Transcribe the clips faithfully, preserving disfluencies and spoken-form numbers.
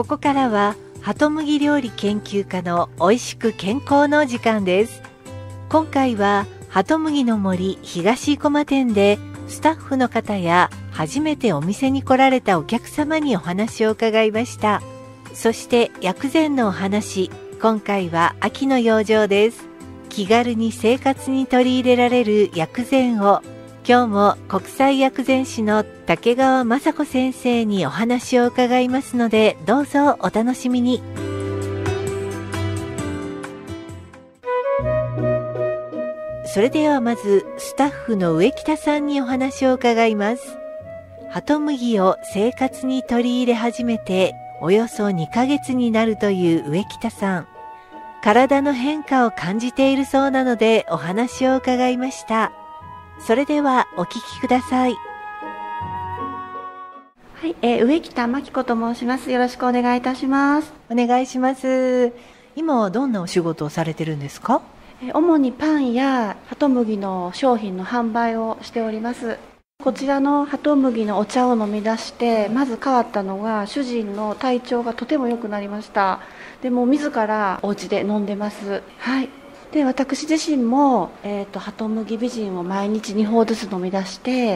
ここからはハトムギ料理研究家のおいしく健康の時間です。今回はハトムギの森東生駒店でスタッフの方や初めてお店に来られたお客様にお話を伺いました。そして薬膳のお話、今回は秋の養生です。気軽に生活に取り入れられる薬膳を今日も国際薬膳師の竹川雅子先生にお話を伺いますので、どうぞお楽しみに。それではまずスタッフの植北さんにお話を伺います。ハトムギを生活に取り入れ始めておよそにかげつになるという植北さん。体の変化を感じているそうなのでお話を伺いました。それではお聞きください。 はい、えー、植北真紀子と申します。よろしくお願いいたします。 お願いします。今はどんなお仕事をされてるんですか？ えー、主にパンやハトムギの商品の販売をしております。こちらのハトムギのお茶を飲み出して、まず変わったのが主人の体調がとても良くなりました。でも自らお家で飲んでます。はい。で私自身も、えーと、ハトムギ美人を毎日にほんずつ飲み出して、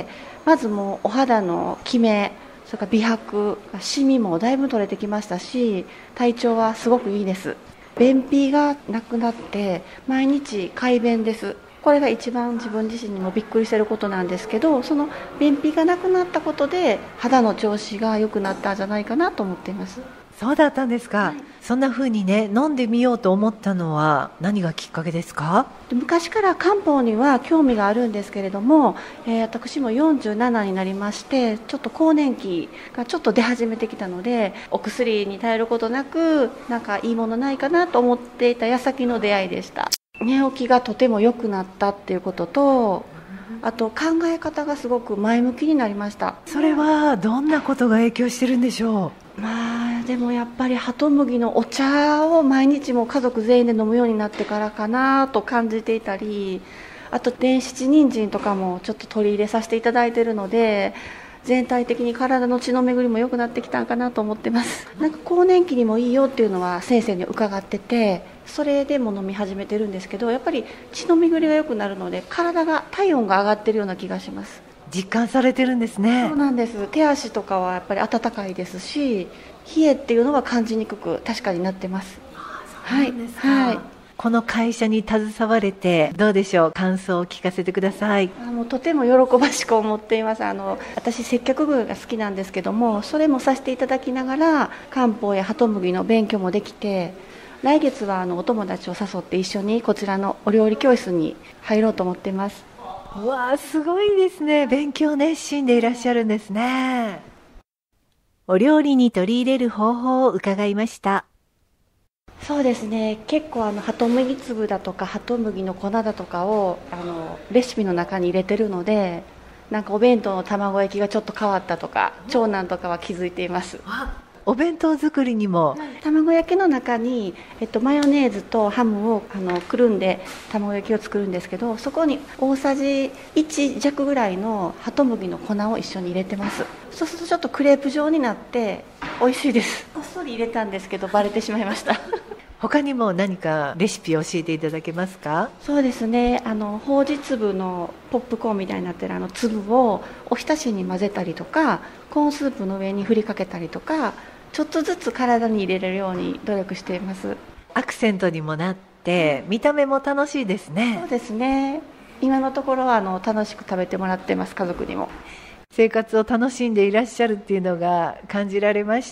まずもうお肌のキメ、それから美白、シミもだいぶ取れてきましたし、体調はすごくいいです。便秘がなくなって毎日快便です。これが一番自分自身にもびっくりしていることなんですけど、その便秘がなくなったことで肌の調子が良くなったんじゃないかなと思っています。 そうだったんですか、はい、そんな風にね飲んでみようと思ったのは何がきっかけですか？ 昔から漢方には興味があるんですけれども、えー、私もよんじゅうななになりまして、ちょっと更年期がちょっと出始めてきたので、お薬に頼ることなくなんかいいものないかなと思っていた矢先の出会いでした。寝起きがとても良くなったっていうことと、あと考え方がすごく前向きになりました。 それはどんなことが影響してるんでしょう？まあでもやっぱりハトムギのお茶を毎日も家族全員で飲むようになってからかなと感じていたり、あと電七人参とかもちょっと取り入れさせていただいているので、全体的に体の血の巡りも良くなってきたかなと思ってます。なんか更年期にもいいよっていうのは先生に伺ってて、それでも飲み始めてるんですけど、やっぱり血の巡りが良くなるので体が体温が上がってるような気がします。 実感されてるんですね。 そうなんです。手足とかはやっぱり暖かいですし、冷えっていうのは感じにくく確かになってます。 ああ、そうなんですか。 はい、はい。 この会社に携われてどうでしょう、感想を聞かせてください。 あもうとても喜ばしく思っています。あの私接客業が好きなんですけども、それもさせていただきながら漢方やハトムギの勉強もできて、来月はあのお友達を誘って一緒にこちらのお料理教室に入ろうと思っています。 うわー、すごいですね。勉強熱心でいらっしゃるんですね。お料理に取り入れる方法を伺いました。 そうですね、結構あのハトムギ粒だとかハトムギの粉だとかをあのレシピの中に入れてるので、なんかお弁当の卵焼きがちょっと変わったとか、長男とかは気づいています。 お弁当作りにも、 卵焼きの中に、えっと、マヨネーズとハムをあのくるんで卵焼きを作るんですけど、そこに大さじいち弱ぐらいのハトムギの粉を一緒に入れてます。そうするとちょっとクレープ状になって美味しいです。こっそり入れたんですけどバレてしまいました他にも何かレシピを教えていただけますか？ そうですね、あのほうじ粒のポップコーンみたいになってるあの粒をおひたしに混ぜたりとか、コーンスープの上に振りかけたりとか、ちょっとずつ体に入れれるように努力しています。 アクセントにもなって見た目も楽しいですね。 そうですね、今のところはあの楽しく食べてもらってます。家族にも生活を楽しんでいらっしゃるっていうのが感じられました。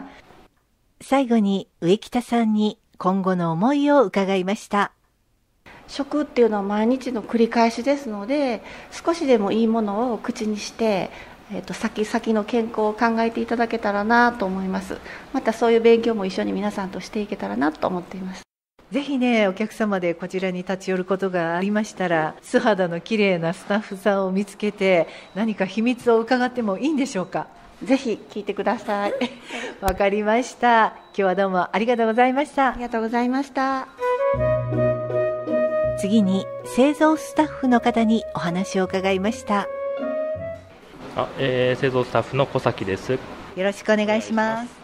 最後に植北さんに今後の思いを伺いました。 食っていうのは毎日の繰り返しですので、少しでもいいものを口にしてえー、と先々の健康を考えていただけたらなと思います。またそういう勉強も一緒に皆さんとしていけたらなと思っています。 ぜひね、お客様でこちらに立ち寄ることがありましたら、素肌の綺麗なスタッフさんを見つけて何か秘密を伺ってもいいんでしょうか？ ぜひ聞いてください。 わかりました。今日はどうもありがとうございました。 ありがとうございました。 次に製造スタッフの方にお話を伺いました。 あ、えー、製造スタッフの小崎です。 よろしくお願いします。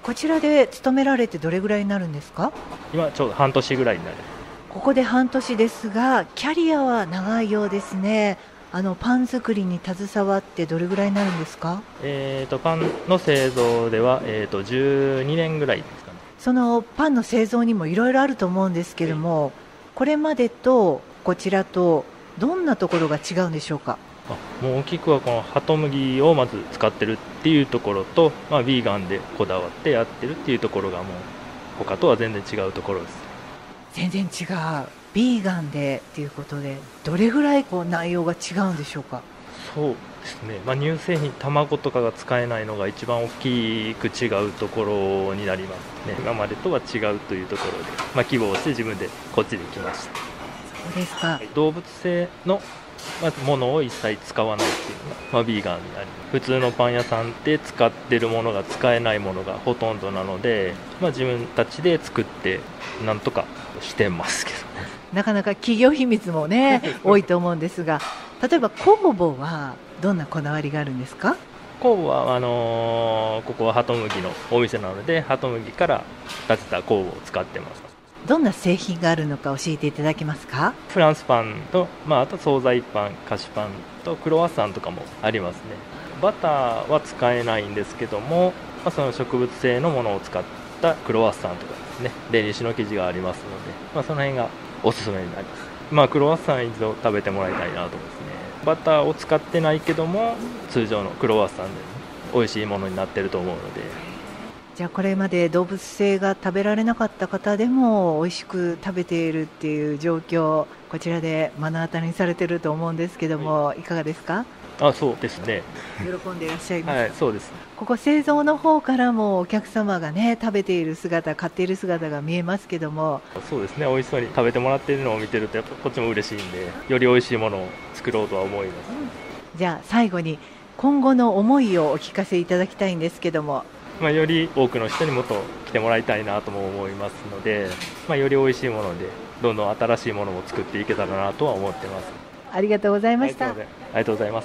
こちらで勤められてどれぐらいになるんですか？ 今ちょうど半年ぐらいになる。 ここで半年ですが、キャリアは長いようですね。あのパン作りに携わってどれぐらいになるんですか？ えー、とパンの製造では、えー、とじゅうにねんぐらいですかね。 そのパンの製造にもいろいろあると思うんですけども、はい、これまでとこちらとどんなところが違うんでしょうか？ あもう大きくはこのハトムギをまず使ってるっていうところと、まあ、ビーガンでこだわってやってるっていうところがもう他とは全然違うところです。 全然違う。ビーガンでっていうことで、どれぐらいこう内容が違うんでしょうか？ そうですね、まあ、乳製品、卵とかが使えないのが一番大きく違うところになりますね。今までとは違うというところで、まあ、希望して自分でこっちで来ました。 そうですか。 動物性のまずものを一切使わないっていうのが、まあ、ビーガンになり、普通のパン屋さんで使ってるものが使えないものがほとんどなので、まあ、自分たちで作ってなんとかしてますけどね。 なかなか企業秘密もね多いと思うんですが、例えば酵母はどんなこだわりがあるんですか？ 酵母はあのー、ここはハトムギのお店なので、ハトムギから立てた酵母を使ってます。 どんな製品があるのか教えていただけますか？ フランスパンと、まあ、あと惣菜パン、菓子パンとクロワッサンとかもありますね。バターは使えないんですけども、まあ、その植物性のものを使ったクロワッサンとかですね、デニッシュの生地がありますので、まあ、その辺がおすすめになります。まあ、クロワッサン一度食べてもらいたいなと思いますね。バターを使ってないけども通常のクロワッサンで美味しいものになってると思うので。 じゃあこれまで動物性が食べられなかった方でも美味しく食べているっていう状況、こちらで目の当たりにされてると思うんですけども、はい、いかがですか？ あ、そうですね。 喜んでいらっしゃいます。 はい、そうです。 ここ製造の方からもお客様がね食べている姿、買っている姿が見えますけども。 そうですね、美味しそうに食べてもらっているのを見てるとやっぱこっちも嬉しいんで、より美味しいものを作ろうとは思います、 うん、じゃあ最後に今後の思いをお聞かせいただきたいんですけども。 まあ、より多くの人にもっと来てもらいたいなとも思いますので、まあ、より美味しいものでどんどん新しいものも作っていけたらなとは思ってます。 ありがとうございました。 ありがとうございます。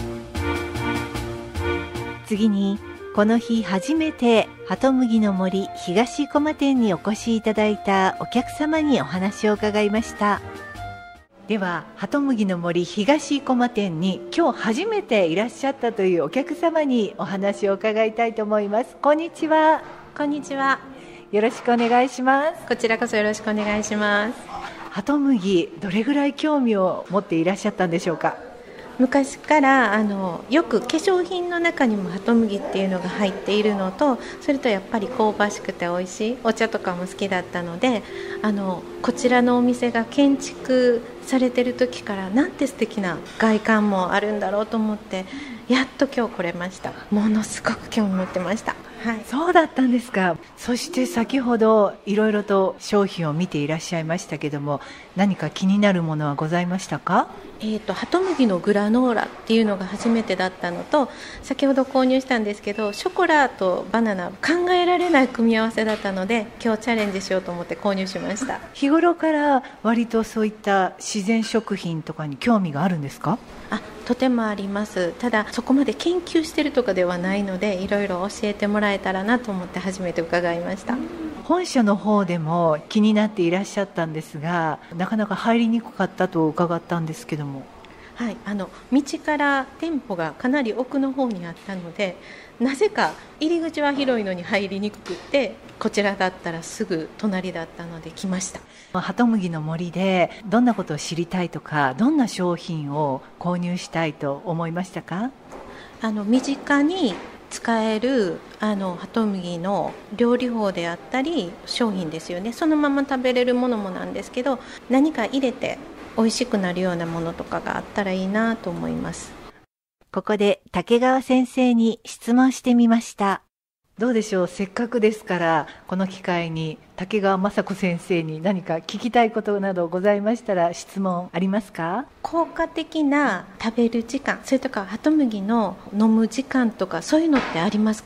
次にこの日初めてハトムギの森東駒店にお越しいただいたお客様にお話を伺いました。ではハトムギの森東駒店に今日初めていらっしゃったというお客様にお話を伺いたいと思います。こんにちは。 こんにちは。 よろしくお願いします。 こちらこそよろしくお願いします。 ハトムギ、どれぐらい興味を持っていらっしゃったんでしょうか？ 昔からあのよく化粧品の中にもハトムギっていうのが入っているのと、それとやっぱり香ばしくて美味しいお茶とかも好きだったので、あのこちらのお店が建築されてる時からなんて素敵な外観もあるんだろうと思って、やっと今日来れました。ものすごく興味持ってました。はい、 そうだったんですか。そして先ほどいろいろと商品を見ていらっしゃいましたけども、何か気になるものはございましたか？ えーと、ハトムギのグラノーラっていうのが初めてだったのと、先ほど購入したんですけどショコラとバナナ、考えられない組み合わせだったので今日チャレンジしようと思って購入しました。 日頃から割とそういった自然食品とかに興味があるんですか？ あ、とてもあります。ただそこまで研究してるとかではないので、いろいろ教えてもらえたらなと思って初めて伺いました。 本社の方でも気になっていらっしゃったんですが、なかなか入りにくかったと伺ったんですけども。 はい、あの道から店舗がかなり奥の方にあったので、なぜか入り口は広いのに入りにくくて、こちらだったらすぐ隣だったので来ました。 ハトムギの森でどんなことを知りたいとか、どんな商品を購入したいと思いましたか？ あの身近に使えるあのハトムギの料理法であったり商品ですよね。そのまま食べれるものもなんですけど、何か入れて美味しくなるようなものとかがあったらいいなと思います。 ここで竹川先生に質問してみました。どうでしょう、せっかくですからこの機会に竹川雅子先生に何か聞きたいことなどございましたら質問ありますか？ 効果的な食べる時間、それとかハトムギの飲む時間とかそういうのってありますか？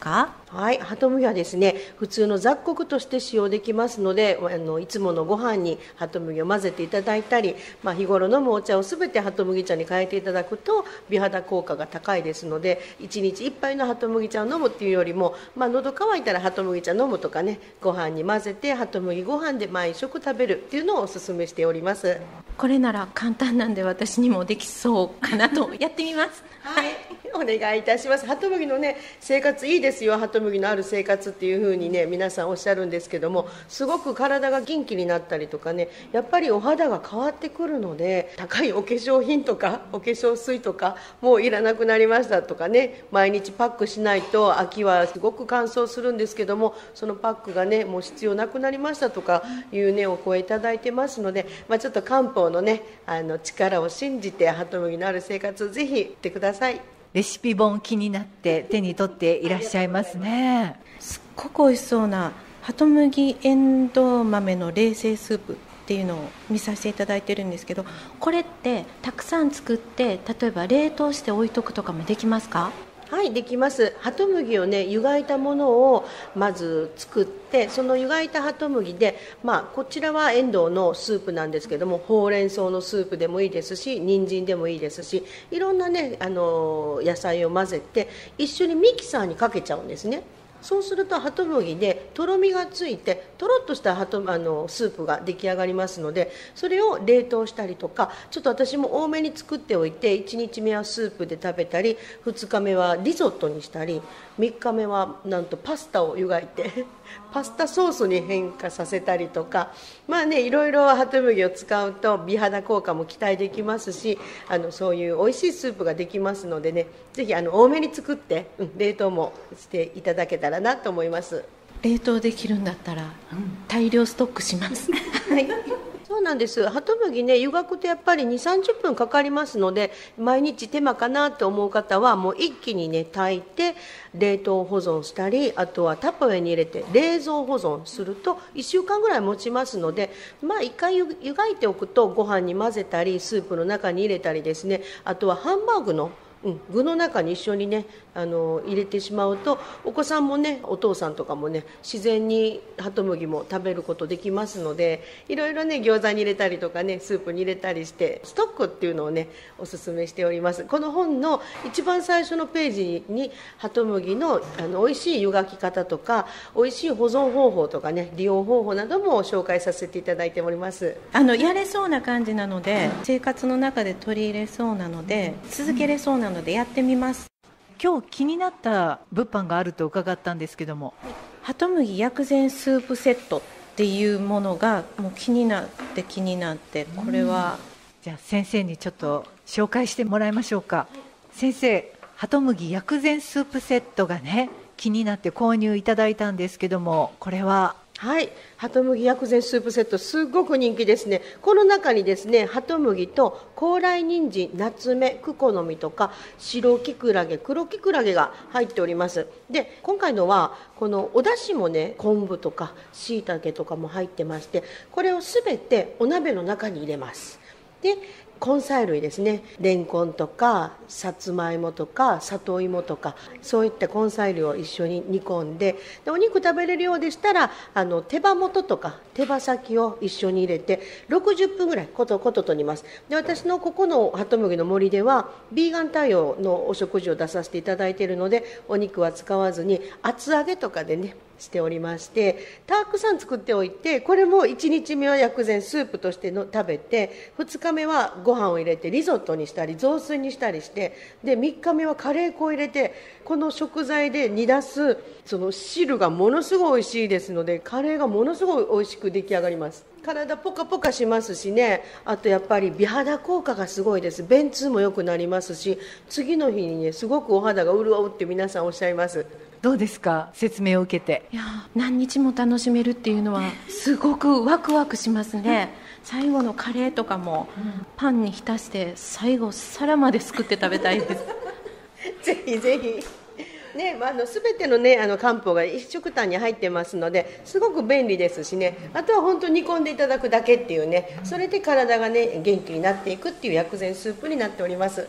はい、ハトムギはですね、普通の雑穀として使用できますので、あのいつものご飯にハトムギを混ぜていただいたり、まあ、日頃飲むお茶をすべてハトムギ茶に変えていただくと美肌効果が高いですので、いちにちいっぱいのハトムギ茶を飲むっていうよりも、まあ、喉乾いたらハトムギ茶飲むとかね、ご飯に混ぜてハトムギご飯で毎食食べるっていうのをお勧めしております。 これなら簡単なんで私にもできそうかなとやってみますはい、お願いいたします。ハトムギのね、生活いいですよ。ハトムギのある生活っていう風にね、皆さんおっしゃるんですけども、すごく体が元気になったりとかね、やっぱりお肌が変わってくるので、高いお化粧品とかお化粧水とかもういらなくなりましたとかね、毎日パックしないと秋はすごく乾燥するんですけども、そのパックがねもう必要なくなりましたとかいうねお声いただいてますので、まあ、ちょっと漢方のねあの力を信じてハトムギのある生活ぜひってください。 レシピ本気になって手に取っていらっしゃいますね。 すっごく美味しそうなハトムギエンドウ豆の冷製スープっていうのを見させていただいてるんですけど、これってたくさん作って例えば冷凍して置いとくとかもできますか？ はい、できます。ハトムギをね湯がいたものをまず作って、その湯がいたハトムギで、まあ、こちらはエンドウのスープなんですけども、ほうれん草のスープでもいいですし、人参でもいいですし、いろんなねあの野菜を混ぜて一緒にミキサーにかけちゃうんですね。そうするとハトムギでとろみがついてとろっとしたハトあのスープが出来上がりますので、それを冷凍したりとか、ちょっと私も多めに作っておいていちにちめはスープで食べたり、ふつかめはリゾットにしたり、みっかめはなんとパスタを湯がいてパスタソースに変化させたりとか、まあねいろいろハトムギを使うと美肌効果も期待できますし、あのそういう美味しいスープができますのでね、ぜひあの多めに作って、うん、冷凍もしていただけたらなと思います。 冷凍できるんだったら、うん、大量ストックしますはい、 そうなんです。ハトムギね湯がくとやっぱりにじゅうさんじゅっぷんかかりますので、毎日手間かなと思う方はもう一気にね炊いて冷凍保存したり、あとはタッパーウェアに入れて冷蔵保存するといっしゅうかんぐらい持ちますので、まあいっかい湯がいておくとご飯に混ぜたりスープの中に入れたりですね、あとはハンバーグのうん、具の中に一緒にねあの入れてしまうと、お子さんもねお父さんとかもね自然にハトムギも食べることできますので、いろいろね餃子に入れたりとかねスープに入れたりしてストックっていうのをねおすすめしております。この本の一番最初のページにハトムギのあの美味しい湯がき方とか美味しい保存方法とかね利用方法なども紹介させていただいております。 あのやれそうな感じなので、生活の中で取り入れそうなので、続けれそうなのでやってみます。 今日気になった物販があると伺ったんですけども、 ハトムギ薬膳スープセットっていうものがもう気になって気になって、これは、 うん、じゃあ先生にちょっと紹介してもらいましょうか。先生、ハトムギ薬膳スープセットがね気になって購入いただいたんですけども、これははい、ハトムギ薬膳スープセットすごく人気ですね。この中にですねハトムギと高麗人参、ナツメ、クコの実とか白キクラゲ、黒キクラゲが入っております。で今回のはこのお出汁もね昆布とかしいたけとかも入ってまして、これをすべてお鍋の中に入れます。で根菜類ですね、レンコンとかさつまいもとか里芋とかそういった根菜類を一緒に煮込んで、でお肉食べれるようでしたらあの手羽元とか手羽先を一緒に入れてろくじゅっぷんぐらいことことと煮ます。で私のここのハトムギの森ではビーガン対応のお食事を出させていただいているので、お肉は使わずに厚揚げとかでねしておりまして、たくさん作っておいて、これもいちにちめは薬膳スープとしての食べて、ふつかめはご飯を入れてリゾットにしたり雑炊にしたりして、でみっかめはカレー粉を入れて、この食材で煮出すその汁がものすごい美味しいですので、カレーがものすごい美味しく出来上がります。体ポカポカしますしね、あとやっぱり美肌効果がすごいです。便通も良くなりますし、次の日にねすごくお肌が潤うって皆さんおっしゃいます。 どうですか、説明を受けて。 いや何日も楽しめるっていうのはすごくワクワクしますね。最後のカレーとかもパンに浸して最後皿まですくって食べたいですぜひぜひね、まあ、あの全ての、ね、あの漢方が一食単に入ってますので、すごく便利ですしね、あとは本当に煮込んでいただくだけっていうね、それで体が、ね、元気になっていくっていう薬膳スープになっております。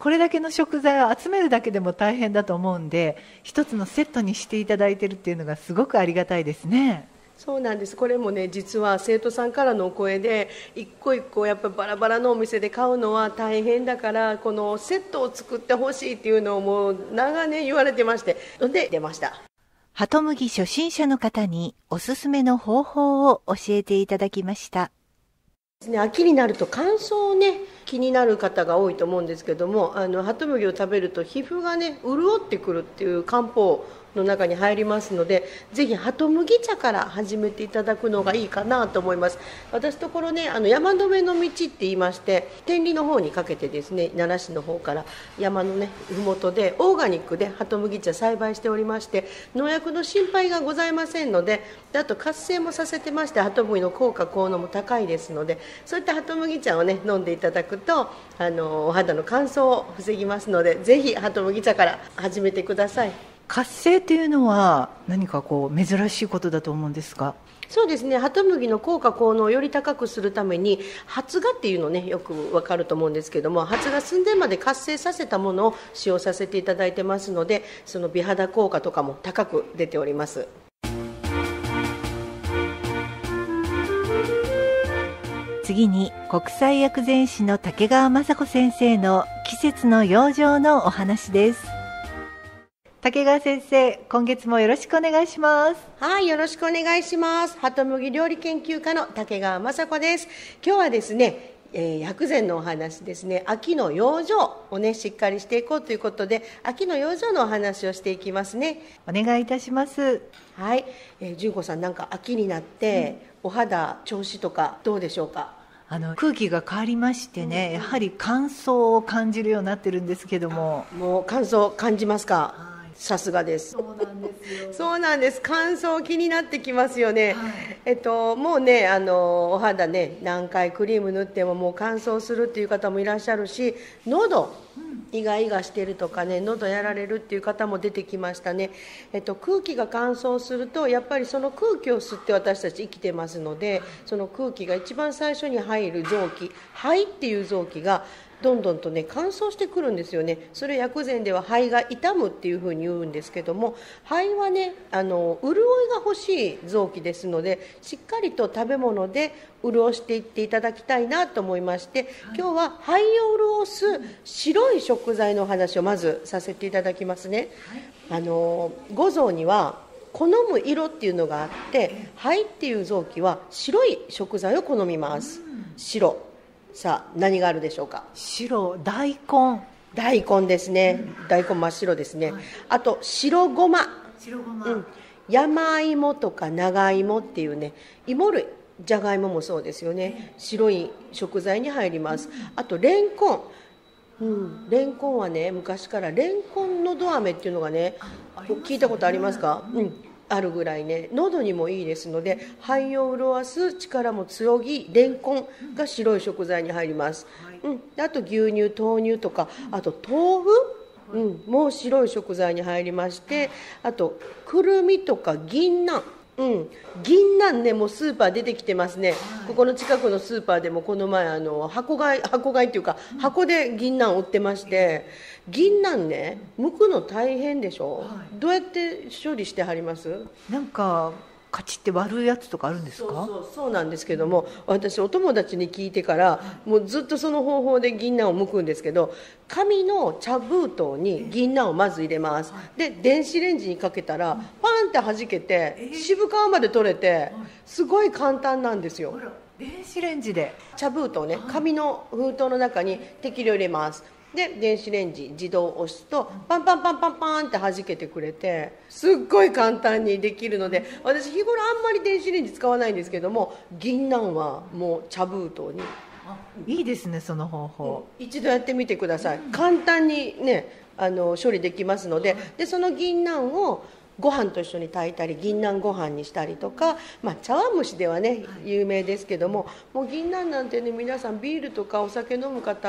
これだけの食材を集めるだけでも大変だと思うんで、一つのセットにしていただいているっていうのがすごくありがたいですね。 そうなんです。これもね、実は生徒さんからのお声で、一個一個やっぱりバラバラのお店で買うのは大変だから、このセットを作ってほしいっていうのをもう長年言われてまして、ので出ました。 ハトムギ初心者の方におすすめの方法を教えていただきました。 秋になると乾燥をね気になる方が多いと思うんですけども、あのハトムギを食べると皮膚がね潤ってくるっていう漢方の中に入りますので、ぜひハトムギ茶から始めていただくのがいいかなと思います。私ところね、あの山の上の道って言いまして、天理の方にかけてですね、奈良市の方から山のね麓でオーガニックでハトムギ茶栽培しておりまして、農薬の心配がございませんので、あと活性もさせてまして、ハトムギの効果効能も高いですので、そういったハトムギ茶をね飲んでいただくと、あのお肌の乾燥を防ぎますので、ぜひハトムギ茶から始めてください。 活性というのは何かこう珍しいことだと思うんですか？ そうですね、ハトムギの効果効能をより高くするために、発芽っていうのねよくわかると思うんですけども、発芽寸前まで活性させたものを使用させていただいてますので、その美肌効果とかも高く出ております。 次に国際薬膳師の竹川雅子先生の季節の養生のお話です。竹川先生、今月もよろしくお願いします。 はい、よろしくお願いします。ハトムギ料理研究家の竹川雅子です。今日はですね、えー、薬膳のお話ですね。秋の養生をねしっかりしていこうということで、秋の養生のお話をしていきますね。 お願いいたします。 はい、えー、純子さん、なんか秋になって、うん、お肌調子とかどうでしょうか？ あの空気が変わりましてね、うん、やはり乾燥を感じるようになってるんですけども。 もう乾燥感じますか？さすがです。 そうなんですよ。 そうなんです。乾燥気になってきますよね。 はい、 えっともうね、あのお肌ね何回クリーム塗ってももう乾燥するっていう方もいらっしゃるし、喉、うん、イガイガしてるとかね、喉やられるっていう方も出てきましたね。えっと空気が乾燥すると、やっぱりその空気を吸って私たち生きてますので、その空気が一番最初に入る臓器、肺っていう臓器がどんどんとね乾燥してくるんですよね。それ薬膳では肺が傷むっていうふうに言うんですけども、肺はねあの潤いが欲しい臓器ですので、しっかりと食べ物で潤していっていただきたいなと思いまして、はい、今日は肺を潤す白い食材のお話をまずさせていただきますね。はい、あの五臓には好む色っていうのがあって、肺っていう臓器は白い食材を好みます。白、さあ何があるでしょうか？ 白、大根。 大根ですね。大根真っ白ですね。はい、あと白ごま。 白ごま。 うん、山芋とか長芋っていうね、芋類、じゃがいももそうですよね。白い食材に入ります。あとレンコン。うん、レンコンはね昔からレンコンのど飴っていうのがね、聞いたことありますか？うん、あるぐらいね、喉にもいいですので、肺を潤す力も強ぎ、レンコンが白い食材に入ります。うん、あと牛乳、豆乳とか、あと豆腐、うん、もう白い食材に入りまして、あとくるみとか銀杏。うん、銀杏ね、もうスーパー出てきてますね。はい、ここの近くのスーパーでもこの前あの箱買い箱買いっていうか、うん、箱で銀杏売ってまして、銀杏ね剥くの大変でしょ。はい、どうやって処理してはります？ なんかカチって割るやつとかあるんですか？ そうそうそうなんですけども、私お友達に聞いてからもうずっとその方法で銀杏を剥くんですけど、紙の茶封筒に銀杏をまず入れます。で電子レンジにかけたらパンって弾けて渋皮まで取れて、すごい簡単なんですよ。 電子レンジで茶封筒ね、紙の封筒の中に適量入れます。で電子レンジ自動押すとパンパンパンパンパンって弾けてくれて、すっごい簡単にできるので、私日頃あんまり電子レンジ使わないんですけども、銀杏はもう茶封筒に。 いいですね、その方法。 一度やってみてください。簡単にねあの処理できますので、でその銀杏をご飯と一緒に炊いたり、銀杏ご飯にしたりとか、まあ、茶碗蒸しではね有名ですけども、もう銀杏なんてね皆さんビールとかお酒飲む方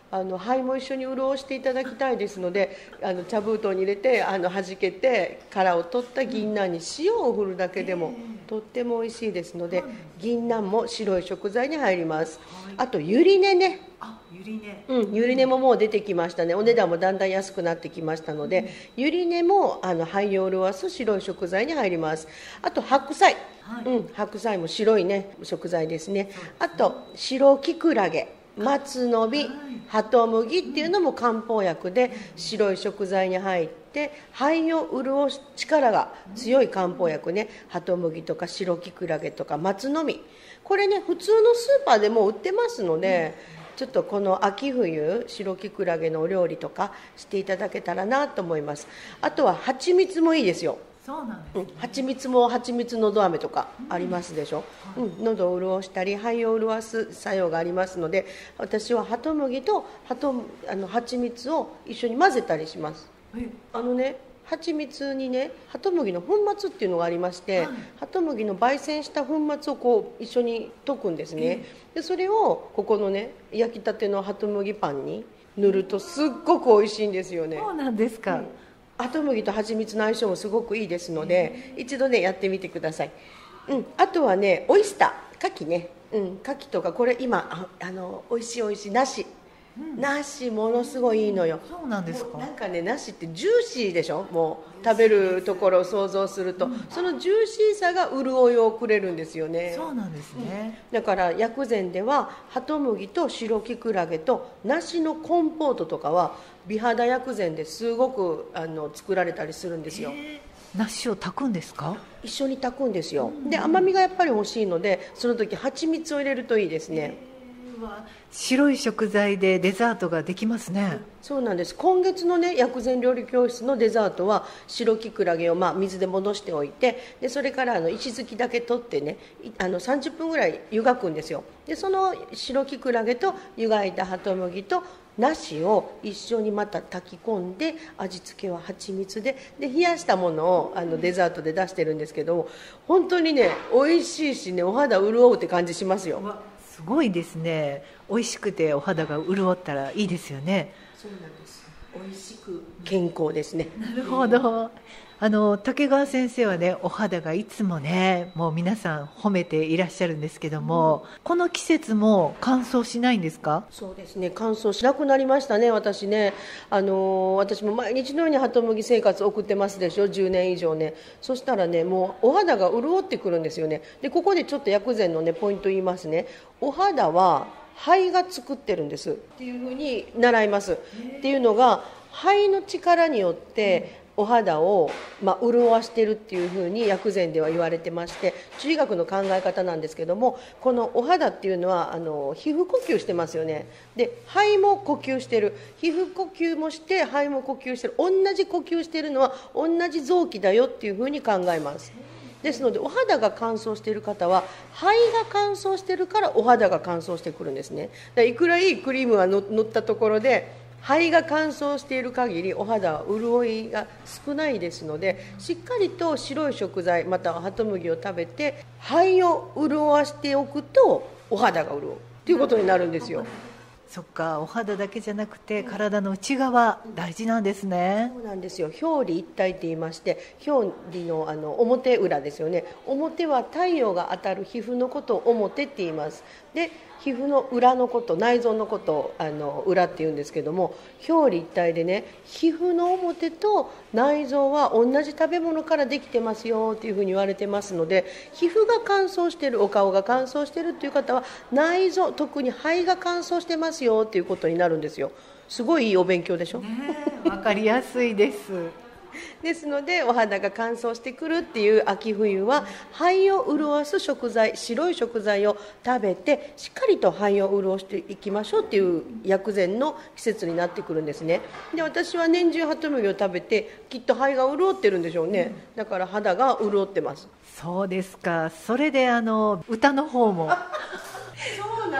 あの肺も一緒に潤していただきたいですので、あの茶封筒に入れてあの弾けて殻を取った銀杏に塩を振るだけでもとっても美味しいですので、銀杏も白い食材に入ります。あとゆり根ね、 あ、ゆり根、 うん、ゆり根ももう出てきましたね。お値段もだんだん安くなってきましたので、ゆり根もあの肺を潤す白い食材に入ります。あと白菜、 はい、 うん、白菜も白いね食材ですね。あと白きくらげ、松の実、ハトムギっていうのも漢方薬で白い食材に入って肺を潤す力が強い漢方薬ね。ハトムギとか白きくらげとか松の実、これね普通のスーパーでも売ってますので、ちょっとこの秋冬白きくらげのお料理とかしていただけたらなと思います。あとは蜂蜜もいいですよ。 そうなんです、 うん、蜂蜜も蜂蜜のど飴とかありますでしょ、うん、喉を潤したり肺を潤す作用がありますので、私はハトムギとハトあの蜂蜜を一緒に混ぜたりします。あのね蜂蜜にねハトムギの粉末っていうのがありまして、はい、ハトムギの焙煎した粉末をこう一緒に溶くんですね。でそれをここのね焼きたてのハトムギパンに塗るとすっごく美味しいんですよね。 そうなんですか、 うん、ハトムギと蜂蜜の相性もすごくいいですので、一度ねやってみてください。うん、あとはねオイスター、牡蠣ね、うん、牡蠣とかこれ今ああの美味しい美味しい梨、うん、梨ものすごいいいのよ。 そうなんですか。 なんかね梨ってジューシーでしょ。もう食べるところを想像すると、うん、そのジューシーさが潤いをくれるんですよね。 そうなんですね、 うん、だから薬膳ではハトムギと白きくらげと梨のコンポートとかは美肌薬膳ですごくあの作られたりするんですよ。 梨を炊くんですか。 一緒に炊くんですよ。で甘みがやっぱり欲しいのでその時蜂蜜を入れるといいですね。 白い食材でデザートができますね。 そうなんです。今月のね薬膳料理教室のデザートは白きくらげをまあ水で戻しておいて、でそれからあの石突きだけ取ってねあのさんじゅっぷんぐらい湯がくんですよ。でその白きくらげと湯がいたハトムギと梨を一緒にまた炊き込んで、味付けは蜂蜜でで冷やしたものをあのデザートで出してるんですけども、本当にね美味しいしねお肌潤うって感じしますよ。 すごいですね。美味しくてお肌が潤ったらいいですよね。 そうなんです。美味しく健康ですね。 なるほど。あの竹川先生はねお肌がいつもねもう皆さん褒めていらっしゃるんですけども、うん、この季節も乾燥しないんですか。 そうですね、乾燥しなくなりましたね。私ねあの私も毎日のようにハトムギ生活を送ってますでしょ、じゅうねん以上ね。そしたらねもうお肌が潤ってくるんですよね。でここでちょっと薬膳のねポイント言いますね。お肌は肺が作ってるんですっていうふうに習います。っていうのが肺の力によってお肌を、まあ、潤わしているっていうふうに薬膳では言われてまして、中医学の考え方なんですけども、このお肌っていうのはあの皮膚呼吸してますよね。で肺も呼吸してる、皮膚呼吸もして肺も呼吸してる、同じ呼吸してるのは同じ臓器だよっていうふうに考えます。ですのでお肌が乾燥している方は肺が乾燥しているからお肌が乾燥してくるんですね。だからいくらいいクリームが塗ったところで肺が乾燥している限りお肌は潤いが少ないですので、しっかりと白い食材またはハトムギを食べて肺を潤わしておくとお肌が潤うということになるんですよ。 そっか、お肌だけじゃなくて体の内側大事なんですね。 そうなんですよ。表裏一体って言いまして、表裏 の, あの表裏ですよね。表は太陽が当たる皮膚のことを表って言います。で皮膚の裏のこと、内臓のことをあの裏って言うんですけども、表裏一体でね、皮膚の表と内臓は同じ食べ物からできてますよっていうふうに言われてますので、皮膚が乾燥している、お顔が乾燥しているっていう方は内臓、特に肺が乾燥してますよっていうことになるんですよ。すごいいいお勉強でしょ。 ね、わかりやすいです。 ですのでお肌が乾燥してくるっていう秋冬は肺を潤す食材、白い食材を食べてしっかりと肺を潤していきましょうっていう薬膳の季節になってくるんですね。で私は年中ハトムギを食べてきっと肺が潤ってるんでしょうね。だから肌が潤ってます。 そうですか。それであの歌の方もそうなん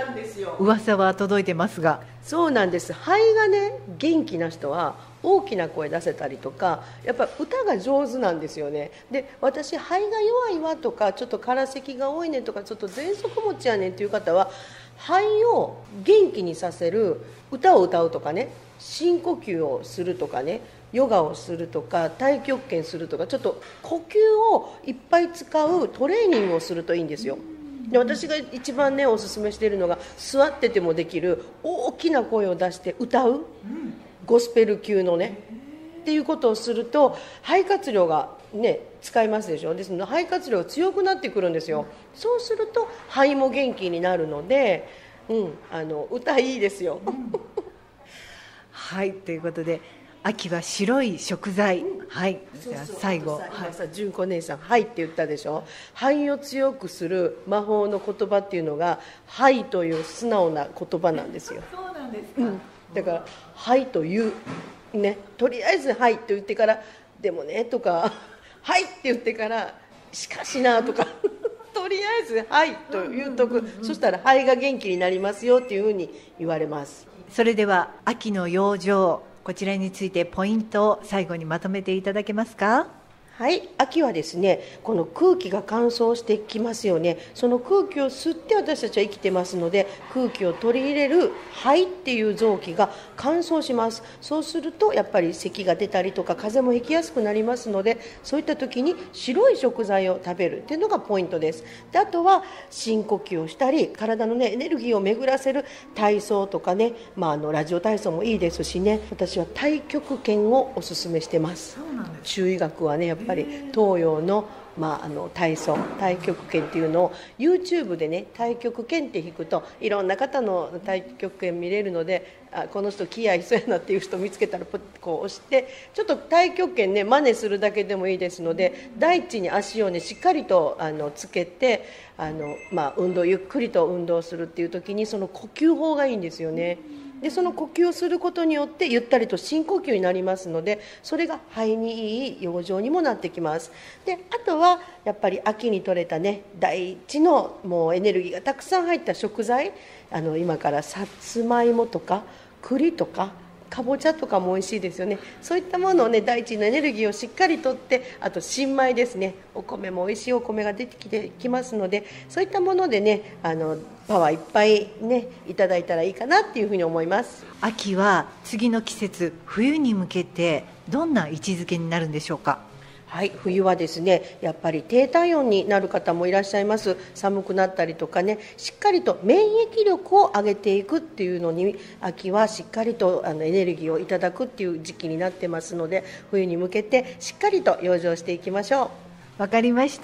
なんですよ。 噂は届いてますが。 そうなんです。肺がね元気な人は大きな声出せたりとか、やっぱ歌が上手なんですよね。で、私肺が弱いわとか、ちょっと空咳が多いねとか、ちょっと喘息持ちやねんっていう方は、肺を元気にさせる歌を歌うとかね、深呼吸をするとかね、ヨガをするとか、太極拳するとか、ちょっと呼吸をいっぱい使うトレーニングをするといいんですよ。で、私が一番ねおすすめしているのが、座っててもできる大きな声を出して歌う、ゴスペル級のねっていうことをすると、肺活量がね使いますでしょ。ですので肺活量が強くなってくるんですよ。そうすると肺も元気になるので、うん、あの歌いいですよ。 はい、ということで秋は白い食材、はい、じゃあ最後、 はい、純子姉さん「はい」って言ったでしょ。肺を強くする魔法の言葉っていうのが「はい」という素直な言葉なんですよ。 そうなんですか、 うん、だから「はい」というね、とりあえず「はい」と言ってから「でもね」とか「はい」って言ってから「しかしな」とかとりあえず「はい」と言うとく、そしたら肺が元気になりますよっていうふうに言われます。 それでは秋の養生、こちらについてポイントを最後にまとめていただけますか。 はい、秋はですね、この空気が乾燥してきますよね。その空気を吸って私たちは生きてますので、空気を取り入れる肺っていう臓器が乾燥します。そうするとやっぱり咳が出たりとか風邪もひきやすくなりますので、そういった時に白い食材を食べるっていうのがポイントです。で、あとは深呼吸をしたり、体のねエネルギーを巡らせる体操とかね、まあ、あのラジオ体操もいいですしね、私は太極拳をおすすめしてます。 そうなんです。 中医学はねやっぱりやっぱり東洋の、まあ、あの体操、太極拳っていうのを YouTube でね、太極拳って弾くといろんな方の太極拳見れるので、あ、この人気合いそうやなっていう人を見つけたらポッとこう押して、ちょっと太極拳ね真似するだけでもいいですので、大地に足をねしっかりとあのつけて、あの、まあ、運動ゆっくりと運動するっていう時にその呼吸法がいいんですよね。で、その呼吸をすることによってゆったりと深呼吸になりますので、それが肺にいい養生にもなってきます。で、あとはやっぱり秋に採れたね大地のもうエネルギーがたくさん入った食材、あの今からさつまいもとか栗とかかぼちゃとかも美味しいですよね。そういったものをね、大地のエネルギーをしっかりとって、あと新米ですね、お米も美味しいお米が出てきてきますので、そういったものでね、あのパワーいっぱいねいただいたらいいかなっていうふうに思います。 秋は次の季節冬に向けてどんな位置づけになるんでしょうか。 はい、冬はですねやっぱり低体温になる方もいらっしゃいます。寒くなったりとかね、しっかりと免疫力を上げていくっていうのに秋はしっかりとあのエネルギーをいただくっていう時期になってますので、冬に向けてしっかりと養生していきましょう。 わかりました。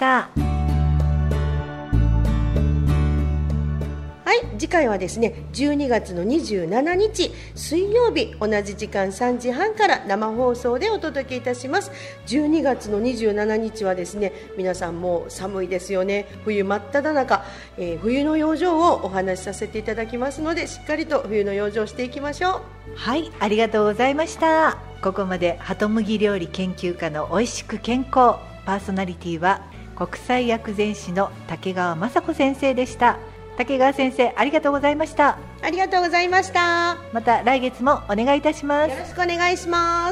はい、次回はですねじゅうにがつのにじゅうしちにち水曜日、同じ時間さんじはんから生放送でお届けいたします。じゅうにがつのにじゅうしちにちはですね、皆さんもう寒いですよね。冬真っ只中、えー、冬の養生をお話しさせていただきますので、しっかりと冬の養生をしていきましょう。 はい、ありがとうございました。ここまでハトムギ料理研究家のおいしく健康、パーソナリティは国際薬膳師の竹川雅子先生でした。竹川先生、ありがとうございました。 ありがとうございました。 また来月もお願いいたします。 よろしくお願いします。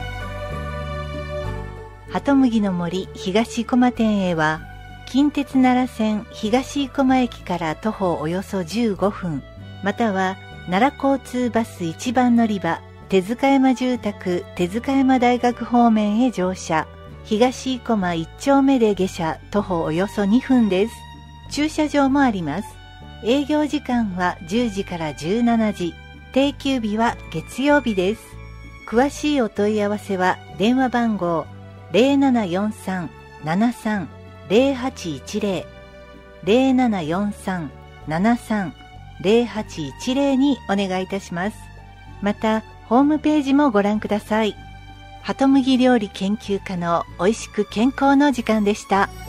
ハトムギの森東生駒店へは、近鉄奈良線東生駒駅から徒歩およそじゅうごふん、または奈良交通バス一番乗り場手塚山住宅手塚山大学方面へ乗車、東生駒一丁目で下車、徒歩およそにふんです。駐車場もあります。営業時間はじゅうじからじゅうしちじ、定休日は月曜日です。詳しいお問い合わせは電話番号 ゼロななよんさん ななさん ゼロはちいちゼロ ゼロななよんさん ななさん ゼロはちいちゼロにお願いいたします。またホームページもご覧ください。ハトムギ料理研究家のおいしく健康の時間でした。